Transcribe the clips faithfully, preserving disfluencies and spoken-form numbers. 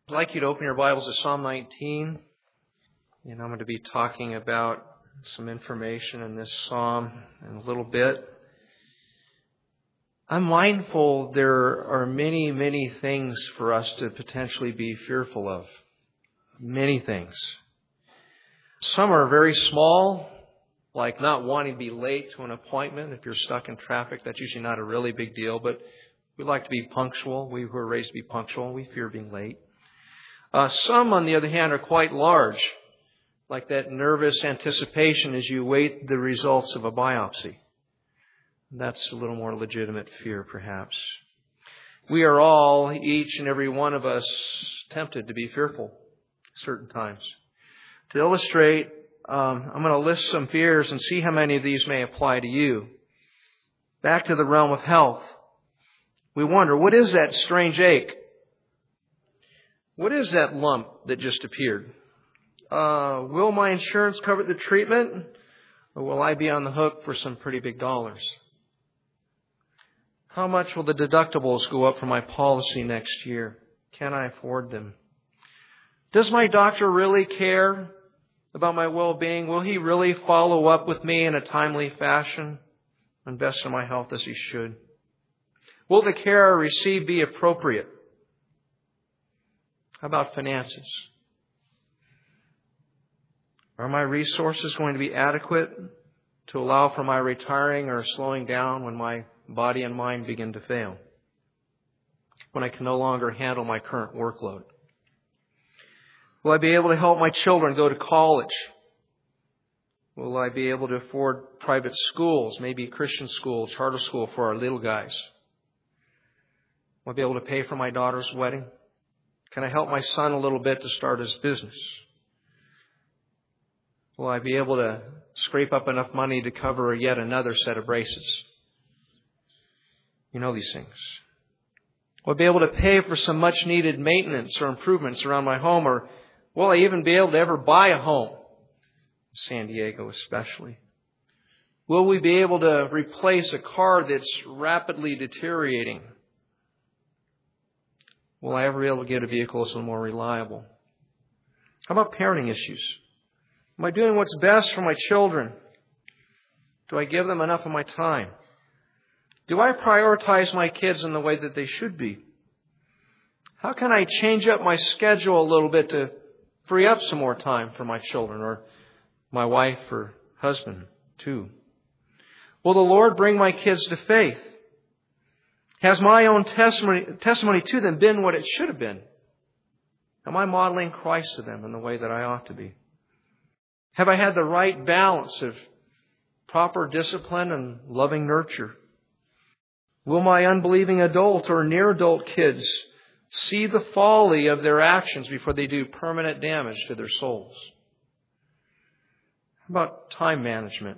I'd like you to open your Bibles to Psalm nineteen, and I'm going to be talking about some information in this psalm in a little bit. I'm mindful there are many, many things for us to potentially be fearful of. Many things. Some are very small, like not wanting to be late to an appointment. If you're stuck in traffic, that's usually not a really big deal, but we like to be punctual. We who are raised to be punctual, we fear being late. Uh, some, on the other hand, are quite large, like that nervous anticipation as you wait the results of a biopsy. That's a little more legitimate fear, perhaps. We are all, each and every one of us, tempted to be fearful at certain times. To illustrate, um, I'm going to list some fears and see how many of these may apply to you. Back to the realm of health. We wonder, what is that strange ache? What is that lump that just appeared? Uh, will my insurance cover the treatment? Or will I be on the hook for some pretty big dollars? How much will the deductibles go up for my policy next year? Can I afford them? Does my doctor really care about my well-being? Will he really follow up with me in a timely fashion? Invest in my health as he should? Will the care I receive be appropriate? How about finances? Are my resources going to be adequate to allow for my retiring or slowing down when my body and mind begin to fail? When I can no longer handle my current workload? Will I be able to help my children go to college? Will I be able to afford private schools, maybe Christian school, charter school for our little guys? Will I be able to pay for my daughter's wedding? Can I help my son a little bit to start his business? Will I be able to scrape up enough money to cover yet another set of braces? You know these things. Will I be able to pay for some much needed maintenance or improvements around my home? Or will I even be able to ever buy a home? San Diego especially. Will we be able to replace a car that's rapidly deteriorating? Will I ever be able to get a vehicle that's a little more reliable? How about parenting issues? Am I doing what's best for my children? Do I give them enough of my time? Do I prioritize my kids in the way that they should be? How can I change up my schedule a little bit to free up some more time for my children or my wife or husband too? Will the Lord bring my kids to faith? Has my own testimony, testimony to them been what it should have been? Am I modeling Christ to them in the way that I ought to be? Have I had the right balance of proper discipline and loving nurture? Will my unbelieving adult or near-adult kids see the folly of their actions before they do permanent damage to their souls? How about time management?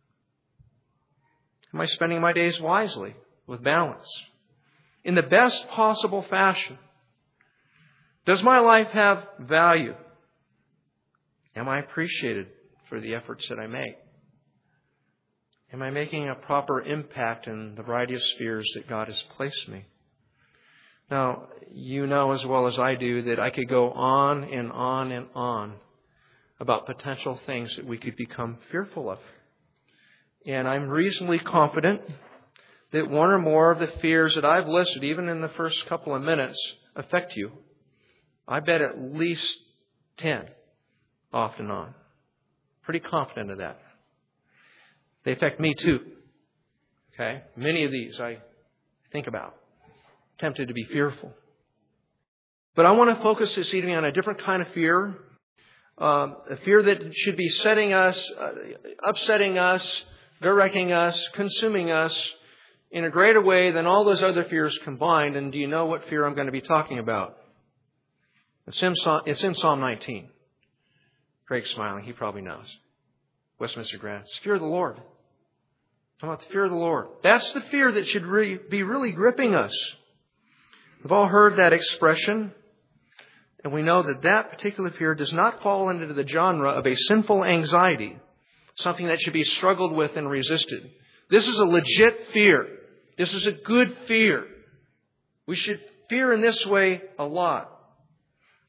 Am I spending my days wisely, with balance, in the best possible fashion? Does my life have value? Am I appreciated for the efforts that I make? Am I making a proper impact in the variety of spheres that God has placed me? Now, you know as well as I do that I could go on and on and on about potential things that we could become fearful of. And I'm reasonably confident that one or more of the fears that I've listed, even in the first couple of minutes, affect you. I bet at least ten, off and on. Pretty confident of that. They affect me too. Okay? Many of these I think about. Tempted to be fearful. But I want to focus this evening on a different kind of fear. Um, a fear that should be setting us, uh, upsetting us, directing us, consuming us in a greater way than all those other fears combined. And do you know what fear I'm going to be talking about? It's in, it's in Psalm nineteen. Craig's smiling. He probably knows. Westminster Grant. It's the fear of the Lord. Talking about the fear of the Lord. That's the fear that should really be really gripping us. We've all heard that expression. And we know that that particular fear does not fall into the genre of a sinful anxiety. Something that should be struggled with and resisted. This is a legit fear. This is a good fear. We should fear in this way a lot.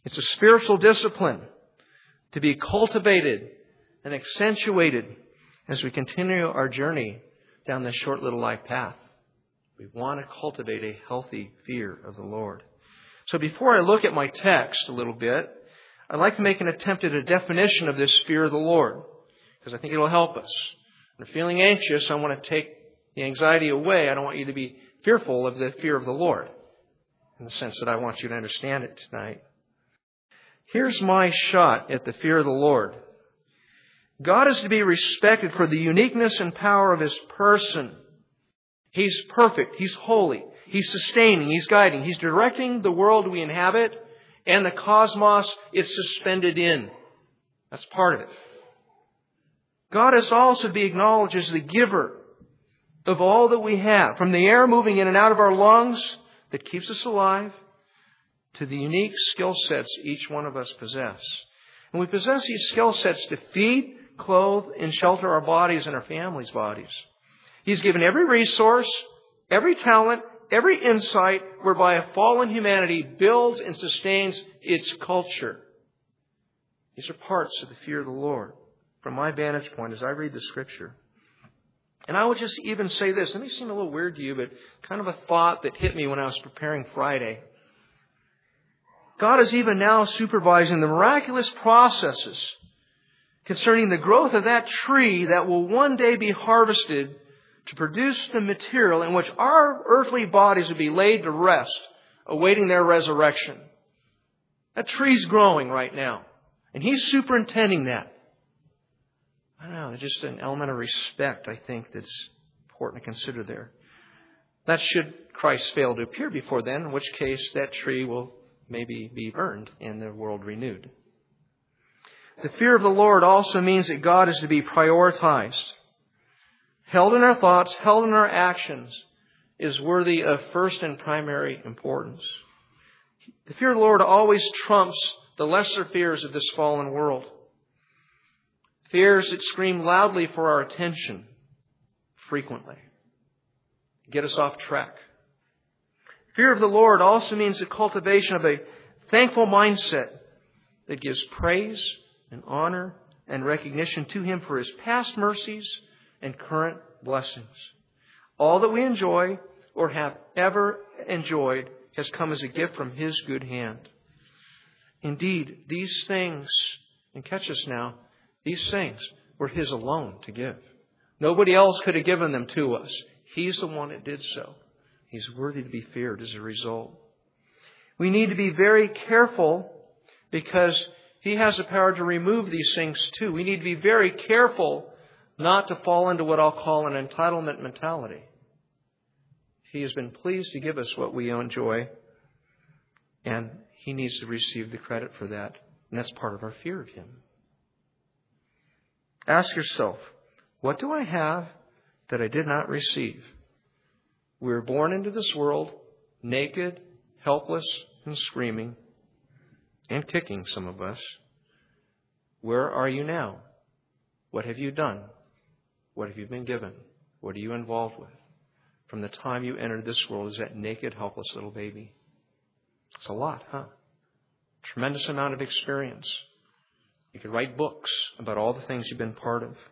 It's a spiritual discipline to be cultivated and accentuated as we continue our journey down this short little life path. We want to cultivate a healthy fear of the Lord. So before I look at my text a little bit, I'd like to make an attempt at a definition of this fear of the Lord, because I think it'll help us. If you're feeling anxious, I want to take the anxiety away. I don't want you to be fearful of the fear of the Lord, in the sense that I want you to understand it tonight. Here's my shot at the fear of the Lord. God is to be respected for the uniqueness and power of His person. He's perfect. He's holy. He's sustaining. He's guiding. He's directing the world we inhabit and the cosmos it's suspended in. That's part of it. God is also to be acknowledged as the giver of all that we have, from the air moving in and out of our lungs that keeps us alive, to the unique skill sets each one of us possess. And we possess these skill sets to feed, clothe, and shelter our bodies and our families' bodies. He's given every resource, every talent, every insight whereby a fallen humanity builds and sustains its culture. These are parts of the fear of the Lord from my vantage point as I read the Scripture. And I would just even say this. It may seem a little weird to you, but kind of a thought that hit me when I was preparing Friday. God is even now supervising the miraculous processes concerning the growth of that tree that will one day be harvested to produce the material in which our earthly bodies will be laid to rest, awaiting their resurrection. That tree's growing right now, and He's superintending that. I don't know, there's just an element of respect, I think, that's important to consider there. That should Christ fail to appear before then, in which case that tree will maybe be burned and the world renewed. The fear of the Lord also means that God is to be prioritized. Held in our thoughts, held in our actions, is worthy of first and primary importance. The fear of the Lord always trumps the lesser fears of this fallen world. Fears that scream loudly for our attention frequently, get us off track. Fear of the Lord also means the cultivation of a thankful mindset that gives praise and honor and recognition to Him for His past mercies and current blessings. All that we enjoy or have ever enjoyed has come as a gift from His good hand. Indeed, these things, and catch us now, these things were His alone to give. Nobody else could have given them to us. He's the one that did so. He's worthy to be feared as a result. We need to be very careful because He has the power to remove these things too. We need to be very careful not to fall into what I'll call an entitlement mentality. He has been pleased to give us what we enjoy, and He needs to receive the credit for that. And that's part of our fear of Him. Ask yourself, what do I have that I did not receive? We were born into this world naked, helpless, and screaming, and kicking, some of us. Where are you now? What have you done? What have you been given? What are you involved with? From the time you entered this world as that naked, helpless little baby. It's a lot, huh? Tremendous amount of experience. You could write books about all the things you've been part of.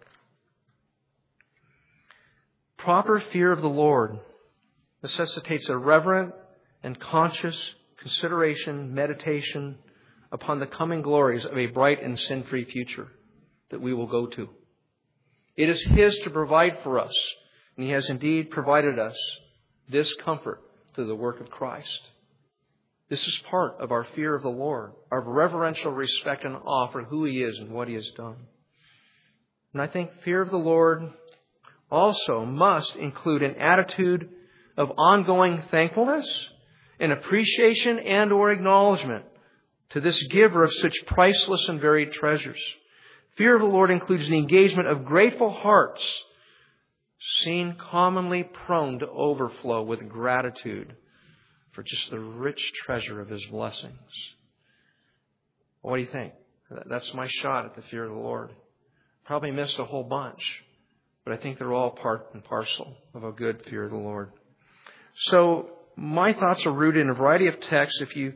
Proper fear of the Lord necessitates a reverent and conscious consideration, meditation upon the coming glories of a bright and sin-free future that we will go to. It is His to provide for us, and He has indeed provided us this comfort through the work of Christ. This is part of our fear of the Lord, our reverential respect and awe for who He is and what He has done. And I think fear of the Lord also must include an attitude of ongoing thankfulness and appreciation and or acknowledgement to this giver of such priceless and varied treasures. Fear of the Lord includes the engagement of grateful hearts, seen commonly prone to overflow with gratitude for just the rich treasure of His blessings. What do you think? That's my shot at the fear of the Lord. Probably missed a whole bunch, but I think they're all part and parcel of a good fear of the Lord. So my thoughts are rooted in a variety of texts. If you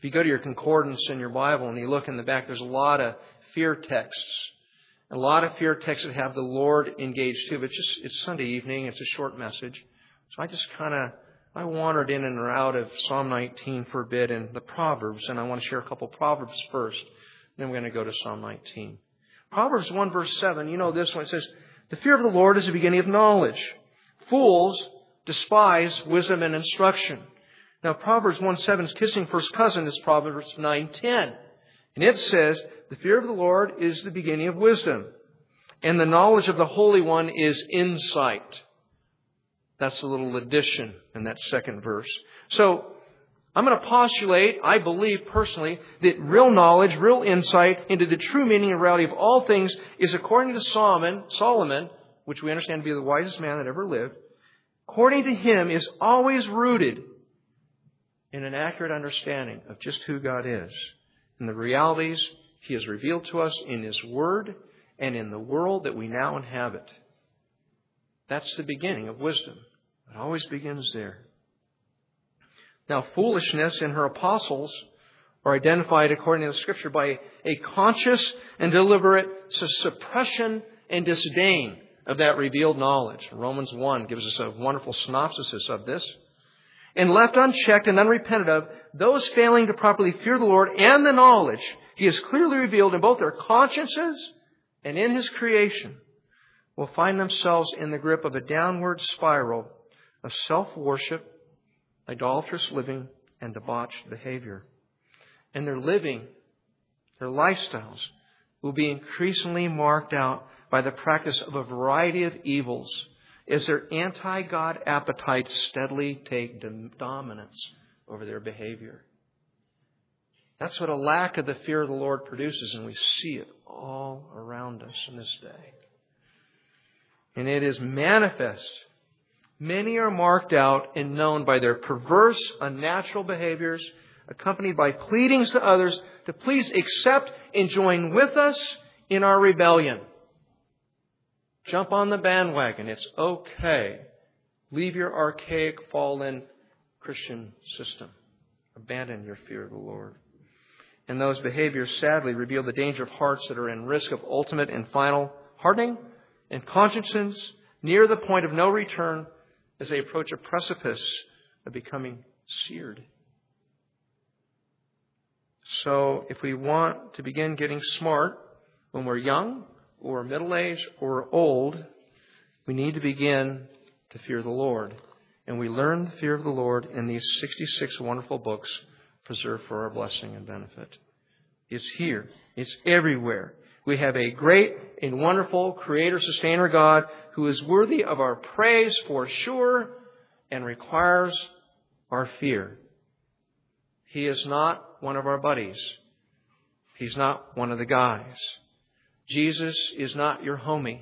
If you go to your concordance in your Bible and you look in the back, there's a lot of fear texts. A lot of fear texts that have the Lord engaged too. But just it's Sunday evening. It's a short message. So I just kind of, I wandered in and out of Psalm nineteen for a bit and the Proverbs. And I want to share a couple of Proverbs first. Then we're going to go to Psalm nineteen. Proverbs one verse seven, you know this one. It says, the fear of the Lord is the beginning of knowledge. Fools despise wisdom and instruction. Now, Proverbs one seven's kissing first cousin is Proverbs nine ten. And it says, the fear of the Lord is the beginning of wisdom, and the knowledge of the Holy One is insight. That's a little addition in that second verse. So, I'm going to postulate, I believe personally, that real knowledge, real insight into the true meaning and reality of all things is, according to Solomon, Solomon, which we understand to be the wisest man that ever lived, according to him, is always rooted in an accurate understanding of just who God is and the realities He has revealed to us in His Word and in the world that we now inhabit. That's the beginning of wisdom. It always begins there. Now, foolishness and her apostles are identified according to the Scripture by a conscious and deliberate suppression and disdain of that revealed knowledge. Romans one gives us a wonderful synopsis of this. And left unchecked and unrepented of, those failing to properly fear the Lord and the knowledge He has clearly revealed in both their consciences and in His creation will find themselves in the grip of a downward spiral of self-worship, idolatrous living, and debauched behavior. And their living, their lifestyles, will be increasingly marked out by the practice of a variety of evils as their anti-God appetites steadily take dominance over their behavior. That's what a lack of the fear of the Lord produces, and we see it all around us in this day. And it is manifest. Many are marked out and known by their perverse, unnatural behaviors, accompanied by pleadings to others to please accept and join with us in our rebellion. Jump on the bandwagon. It's okay. Leave your archaic, fallen Christian system. Abandon your fear of the Lord. And those behaviors sadly reveal the danger of hearts that are in risk of ultimate and final hardening and consciences near the point of no return as they approach a precipice of becoming seared. So if we want to begin getting smart when we're young, or middle-aged, or old, we need to begin to fear the Lord. And we learn the fear of the Lord in these sixty-six wonderful books preserved for our blessing and benefit. It's here. It's everywhere. We have a great and wonderful Creator, Sustainer God who is worthy of our praise for sure and requires our fear. He is not one of our buddies. He's not one of the guys. Jesus is not your homie.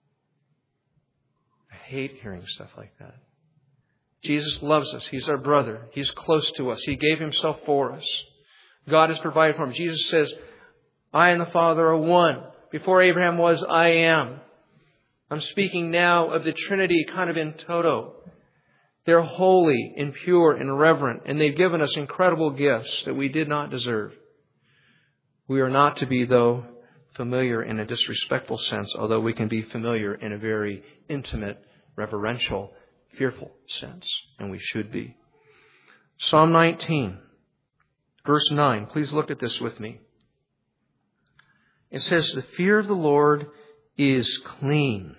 I hate hearing stuff like that. Jesus loves us. He's our brother. He's close to us. He gave Himself for us. God has provided for Him. Jesus says, I and the Father are one. Before Abraham was, I am. I'm speaking now of the Trinity kind of in toto. They're holy and pure and reverent, and they've given us incredible gifts that we did not deserve. We are not to be, though, familiar in a disrespectful sense, although we can be familiar in a very intimate, reverential, fearful sense, and we should be. Psalm nineteen, verse nine. Please look at this with me. It says, the fear of the Lord is clean,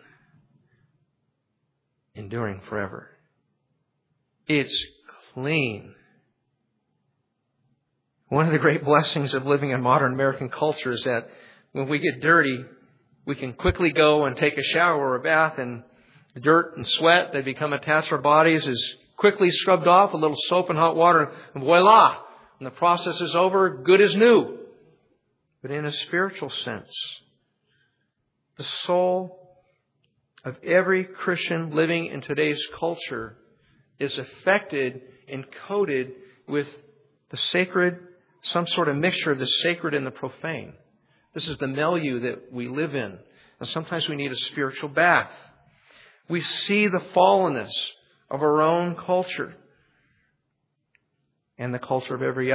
enduring forever. It's clean. One of the great blessings of living in modern American culture is that when we get dirty, we can quickly go and take a shower or a bath, and the dirt and sweat that become attached to our bodies is quickly scrubbed off with a little soap and hot water, and voila! And the process is over, good as new. But in a spiritual sense, the soul of every Christian living in today's culture is affected and coated with the sacred, some sort of mixture of the sacred and the profane. This is the milieu that we live in. And sometimes we need a spiritual bath. We see the fallenness of our own culture and the culture of every other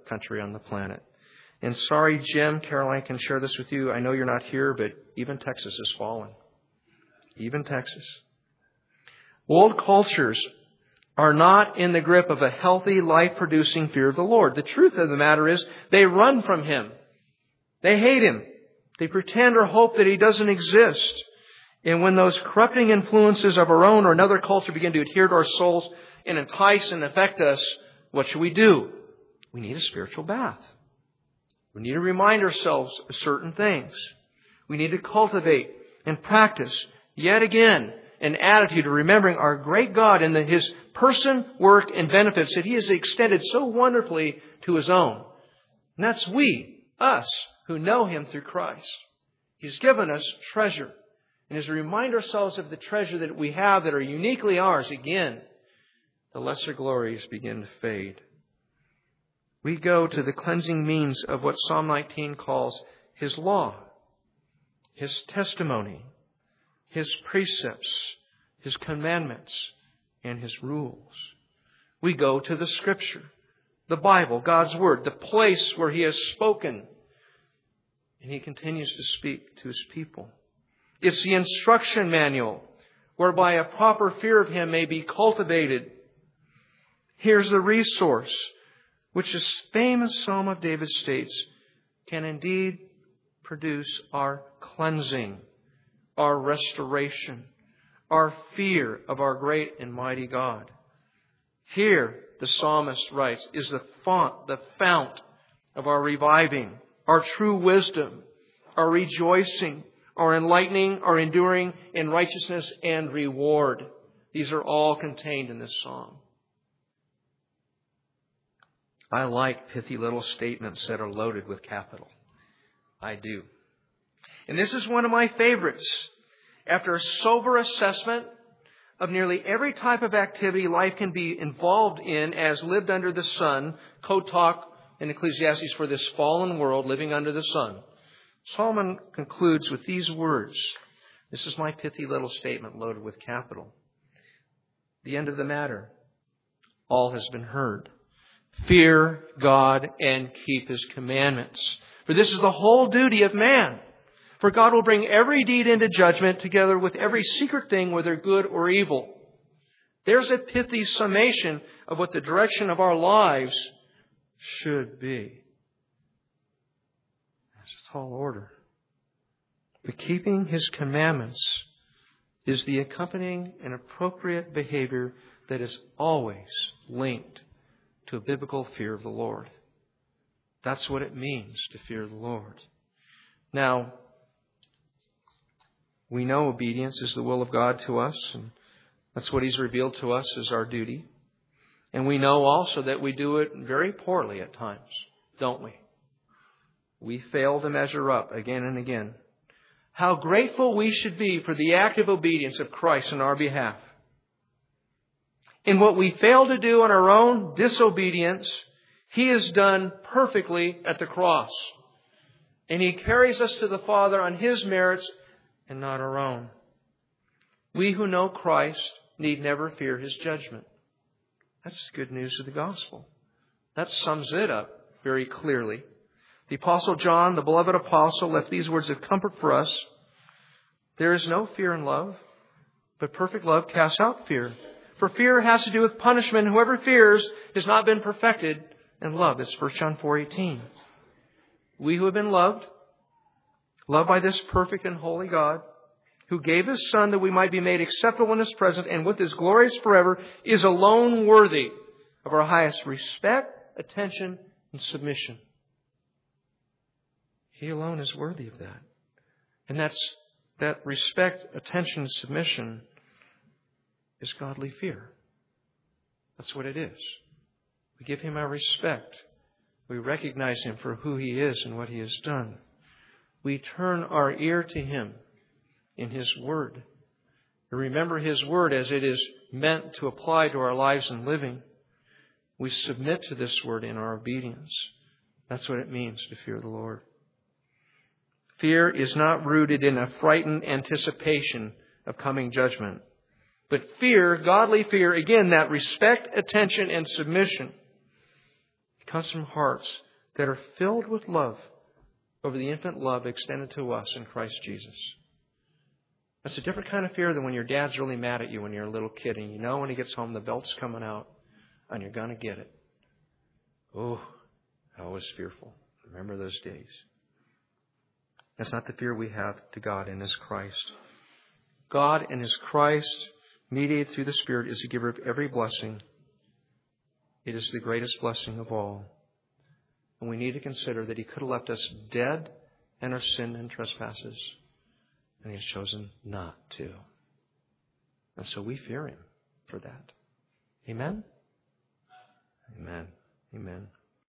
country on the planet. And sorry, Jim, Caroline can share this with you. I know you're not here, but even Texas is fallen. Even Texas. World cultures are not in the grip of a healthy, life-producing fear of the Lord. The truth of the matter is they run from Him. They hate Him. They pretend or hope that He doesn't exist. And when those corrupting influences of our own or another culture begin to adhere to our souls and entice and affect us, what should we do? We need a spiritual bath. We need to remind ourselves of certain things. We need to cultivate and practice, yet again, an attitude of remembering our great God and the, His person, work, and benefits that He has extended so wonderfully to His own. And that's we, us, who know Him through Christ. He's given us treasure. And as we remind ourselves of the treasure that we have that are uniquely ours, again, the lesser glories begin to fade. We go to the cleansing means of what Psalm nineteen calls His law, His testimony, His precepts, His commandments, and His rules. We go to the Scripture, the Bible, God's Word, the place where He has spoken. And He continues to speak to His people. It's the instruction manual whereby a proper fear of Him may be cultivated. Here's the resource, which this famous Psalm of David states, can indeed produce our cleansing, our restoration, our fear of our great and mighty God. Here, the psalmist writes, is the font, the fount of our reviving, our true wisdom, our rejoicing, our enlightening, our enduring in righteousness and reward. These are all contained in this psalm. I like pithy little statements that are loaded with capital. I do. And this is one of my favorites. After a sober assessment of nearly every type of activity life can be involved in as lived under the sun, code talk in Ecclesiastes for this fallen world living under the sun, Solomon concludes with these words. This is my pithy little statement loaded with capital. The end of the matter. All has been heard. Fear God and keep His commandments. For this is the whole duty of man. For God will bring every deed into judgment together with every secret thing, whether good or evil. There's a pithy summation of what the direction of our lives should be. That's a tall order. But keeping His commandments is the accompanying and appropriate behavior that is always linked to a biblical fear of the Lord. That's what it means to fear the Lord. Now, we know obedience is the will of God to us, and that's what He's revealed to us as our duty. And we know also that we do it very poorly at times, don't we? We fail to measure up again and again. How grateful we should be for the active obedience of Christ on our behalf. In what we fail to do on our own disobedience, He has done perfectly at the cross. And He carries us to the Father on His merits and not our own. We who know Christ need never fear His judgment. That's good news of the gospel. That sums it up very clearly. The Apostle John, the beloved apostle, left these words of comfort for us. There is no fear in love, but perfect love casts out fear. For fear has to do with punishment. Whoever fears has not been perfected in love. That's First John four eighteen. We who have been loved, loved by this perfect and holy God, who gave His Son that we might be made acceptable in His presence and with His glories forever, is alone worthy of our highest respect, attention, and submission. He alone is worthy of that. And that's that respect, attention, and submission is godly fear. That's what it is. We give Him our respect. We recognize Him for who He is and what He has done. We turn our ear to Him in His Word. And remember His Word as it is meant to apply to our lives and living. We submit to this Word in our obedience. That's what it means to fear the Lord. Fear is not rooted in a frightened anticipation of coming judgment. But fear, godly fear, again, that respect, attention, and submission It comes from hearts that are filled with love over the infinite love extended to us in Christ Jesus. That's a different kind of fear than when your dad's really mad at you when you're a little kid and you know when he gets home the belt's coming out and you're going to get it. Oh, I was fearful. Remember those days. That's not the fear we have to God in His Christ. God in His Christ, mediated through the Spirit, is the giver of every blessing. It is the greatest blessing of all. And we need to consider that He could have left us dead in our sin and trespasses. And He has chosen not to. And so we fear Him for that. Amen? Amen. Amen.